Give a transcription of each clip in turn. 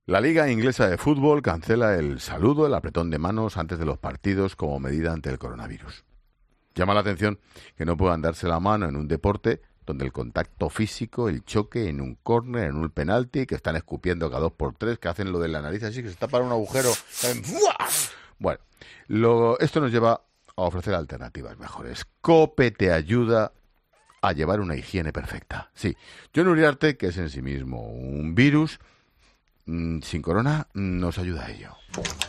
La Liga Inglesa de Fútbol cancela el saludo, el apretón de manos antes de los partidos como medida ante el coronavirus. Llama la atención que no puedan darse la mano en un deporte donde el contacto físico, el choque en un córner, en un penalti, que están escupiendo cada 2x3, que hacen lo de la nariz así, que se tapan un agujero. Bueno, esto nos lleva a ofrecer alternativas mejores. COPE te ayuda a llevar una higiene perfecta. Sí, Jon Uriarte, que es en sí mismo un virus, sin corona, nos ayuda a ello.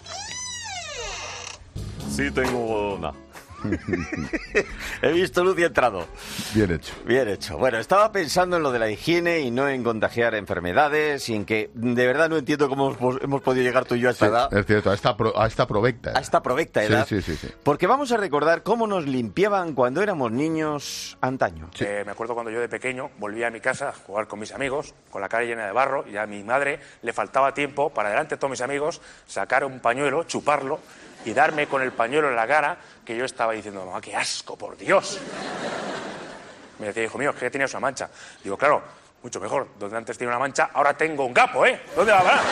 Sí, tengo una. He visto luz y he entrado. Bien hecho. Bien hecho. Bueno, estaba pensando en lo de la higiene y no en contagiar enfermedades y en que de verdad no entiendo cómo hemos podido llegar tú y yo a esta edad. Es cierto, a esta provecta edad. A esta provecta edad. Sí. Porque vamos a recordar cómo nos limpiaban cuando éramos niños antaño. Sí. Me acuerdo cuando yo de pequeño volvía a mi casa a jugar con mis amigos, con la cara llena de barro, y a mi madre le faltaba tiempo para delante de todos mis amigos sacar un pañuelo, chuparlo y darme con el pañuelo en la cara, que yo estaba diciendo, mamá, qué asco, por Dios. Me decía, hijo mío, es que tenías una mancha. Digo, claro, mucho mejor. Donde antes tenía una mancha, ahora tengo un gapo, ¿eh? ¿Dónde va a parar?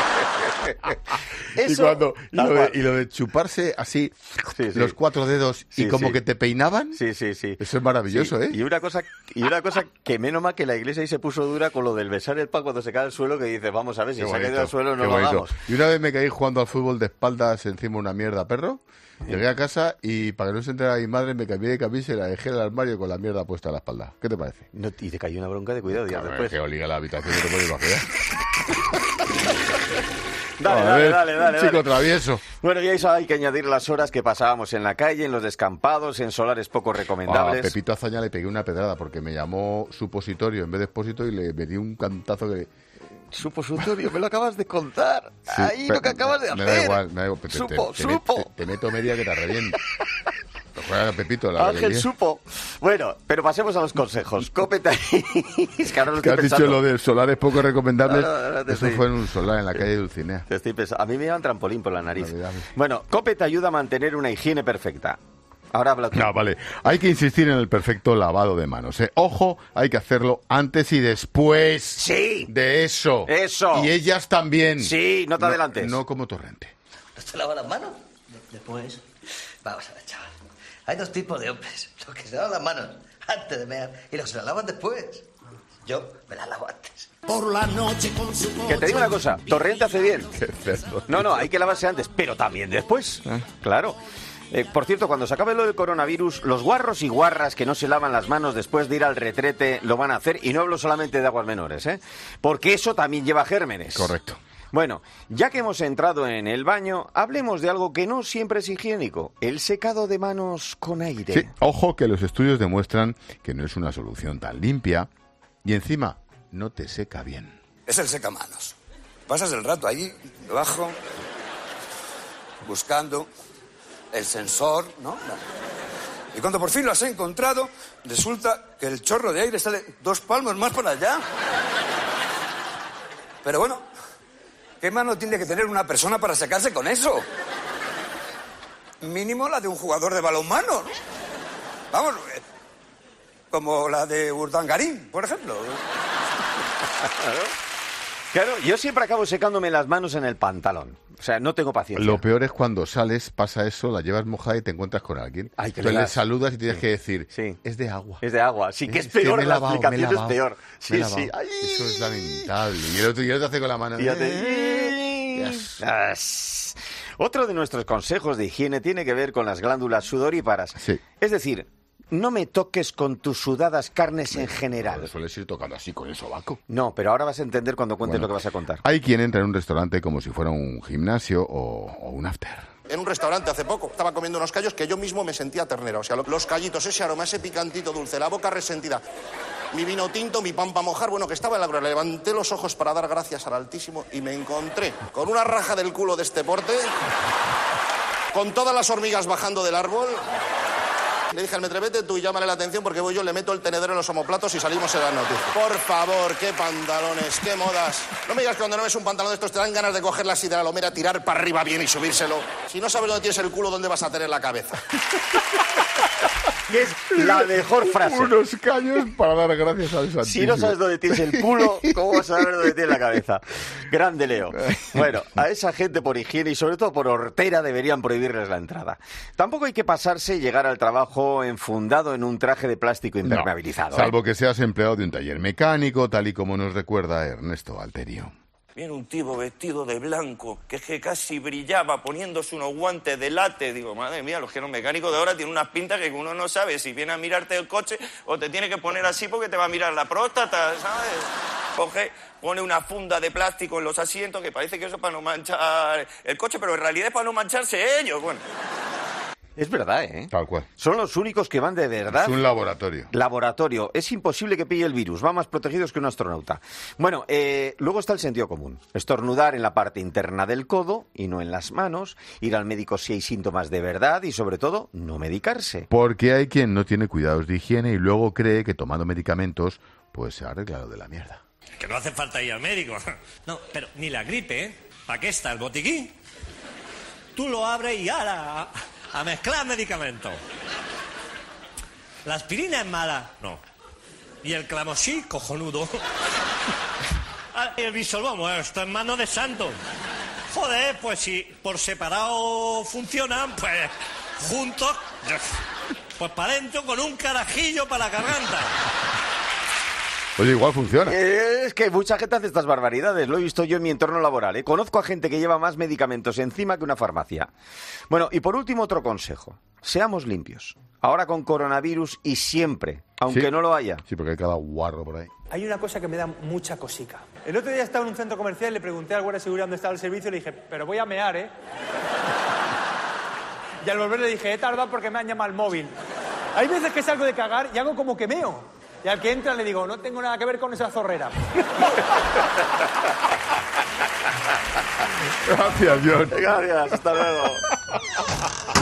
Y lo de chuparse así, los 4 dedos y como que te peinaban. Sí. Eso es maravilloso, ¿eh? Y una cosa que menos mal que la iglesia ahí se puso dura con lo del besar el pan cuando se cae al suelo, que dices, vamos a ver, si se ha caído al suelo no lo hagamos. Y una vez me caí jugando al fútbol de espaldas encima de una mierda, perro. Llegué a casa y para que no se enterara mi madre me cambié de camisa y la dejé en el armario con la mierda puesta a la espalda. ¿Qué te parece? No, y te cayó una bronca de cuidado días después. Que oliga la habitación, no te puedes imaginar. Dale. Chico travieso. Bueno, y a eso hay que añadir las horas que pasábamos en la calle, en los descampados, en solares poco recomendables. A Pepito Azaña le pegué una pedrada porque me llamó supositorio en vez de expósito y le metí un cantazo que... Supositorio, me lo acabas de contar. Sí, ahí lo que acabas de hacer. Me da igual. Supo. Te meto media que te reviento. Pepito, Ángel supo. Bueno, pero pasemos a los consejos. Cópete ahí. Es que ahora lo ¿Qué estoy has dicho lo de solares poco recomendables? Eso fue en un solar en la calle Dulcinea. Te estoy pensando. A mí me llevan trampolín por la nariz. Bueno, COPE te ayuda a mantener una higiene perfecta. Ahora habla tú. No, vale. Hay que insistir en el perfecto lavado de manos. Ojo, hay que hacerlo antes y después. Sí. De eso. Eso. Y ellas también. Sí, no te adelantes. No como Torrente. ¿No te lavas las manos? Después. Vamos a ver, chaval. Hay 2 tipos de hombres. Los que se lavan las manos antes de mear y los que se las lavan después. Yo me las lavo antes. Por la noche con su coche. Que te digo una cosa, Torrente hace bien. Qué cerdo. No, hay que lavarse antes, pero también después. Claro. Por cierto, cuando se acabe lo del coronavirus, los guarros y guarras que no se lavan las manos después de ir al retrete lo van a hacer, y no hablo solamente de aguas menores, porque eso también lleva gérmenes. Correcto. Bueno, ya que hemos entrado en el baño, hablemos de algo que no siempre es higiénico, el secado de manos con aire. Sí, ojo que los estudios demuestran que no es una solución tan limpia y encima no te seca bien. Es el secamanos. Pasas el rato ahí, debajo, buscando el sensor, ¿no? Y cuando por fin lo has encontrado, resulta que el chorro de aire sale 2 palmos más para allá. Pero bueno, ¿qué mano tiene que tener una persona para secarse con eso? Mínimo la de un jugador de balonmano, ¿no? Vamos, como la de Urdangarín, por ejemplo. Claro, yo siempre acabo secándome las manos en el pantalón. O sea, no tengo paciencia. Lo peor es cuando sales, pasa eso, la llevas mojada y te encuentras con alguien. Entonces le saludas y tienes que decir, es de agua. Es de agua. Sí, que es peor, la explicación es peor. Sí. Ay. Eso es lamentable. Y el otro te hace con la mano. Otro de nuestros consejos de higiene tiene que ver con las glándulas sudoríparas. Sí. Es decir, no me toques con tus sudadas carnes en general. Sueles ir tocando así con el sobaco. No, pero ahora vas a entender cuando cuentes lo que vas a contar. Hay quien entra en un restaurante como si fuera un gimnasio o un after. En un restaurante hace poco estaba comiendo unos callos que yo mismo me sentía ternera. O sea, los callitos, ese aroma, ese picantito dulce, la boca resentida. Mi vino tinto, mi pan para mojar, bueno, que estaba en la gloria. Levanté los ojos para dar gracias al Altísimo y me encontré con una raja del culo de este porte, con todas las hormigas bajando del árbol. Le dije al metre, vete tú y llámale la atención porque voy yo, le meto el tenedor en los omoplatos y salimos en las noticias. Por favor, qué pantalones, qué modas. No me digas que cuando no ves un pantalón de estos te dan ganas de cogerla así de la lomera, tirar para arriba bien y subírselo. Si no sabes dónde tienes el culo, ¿dónde vas a tener la cabeza? que es la mejor frase. Unos caños para dar gracias al Santísimo. Si no sabes dónde tienes el culo, ¿cómo vas a saber dónde tienes la cabeza? Grande Leo. Bueno, a esa gente por higiene y sobre todo por hortera deberían prohibirles la entrada. Tampoco hay que pasarse y llegar al trabajo enfundado en un traje de plástico impermeabilizado. No, salvo que seas empleado de un taller mecánico, tal y como nos recuerda Ernesto Alterio. Viene un tipo vestido de blanco, que es que casi brillaba poniéndose unos guantes de látex. Digo, madre mía, los que los mecánicos de ahora tienen unas pintas que uno no sabe si viene a mirarte el coche o te tiene que poner así porque te va a mirar la próstata, ¿sabes? Pone una funda de plástico en los asientos que parece que eso es para no manchar el coche, pero en realidad es para no mancharse ellos. Bueno. Es verdad, ¿eh? Tal cual. Son los únicos que van de verdad. Es un laboratorio. Laboratorio. Es imposible que pille el virus. Va más protegidos que un astronauta. Bueno, luego está el sentido común. Estornudar en la parte interna del codo y no en las manos. Ir al médico si hay síntomas de verdad y, sobre todo, no medicarse. Porque hay quien no tiene cuidados de higiene y luego cree que tomando medicamentos pues se ha arreglado de la mierda. Que no hace falta ir al médico. No, pero ni la gripe, ¿eh? ¿Para qué está el botiquín? Tú lo abres y ¡ala! A mezclar medicamentos. ¿La aspirina es mala? No. ¿Y el Clamoxil? Cojonudo. Y el Bisolvomo, esto es mano de santo. Joder, pues si por separado funcionan, pues juntos, pues para adentro con un carajillo para la garganta. Oye, igual funciona. Es que mucha gente hace estas barbaridades. Lo he visto yo en mi entorno laboral, ¿eh? Conozco a gente que lleva más medicamentos encima que una farmacia. Bueno, y por último otro consejo. Seamos limpios. Ahora con coronavirus y siempre, aunque no lo haya. Sí, porque hay cada guarro por ahí. Hay una cosa que me da mucha cosica. El otro día estaba en un centro comercial y le pregunté al guardia de seguridad dónde estaba el servicio y le dije, pero voy a mear, ¿eh? Y al volver le dije, he tardado porque me han llamado al móvil. Hay veces que salgo de cagar y hago como que meo. Y al que entra le digo, no tengo nada que ver con esa zorrera. Gracias, John. Gracias, hasta luego.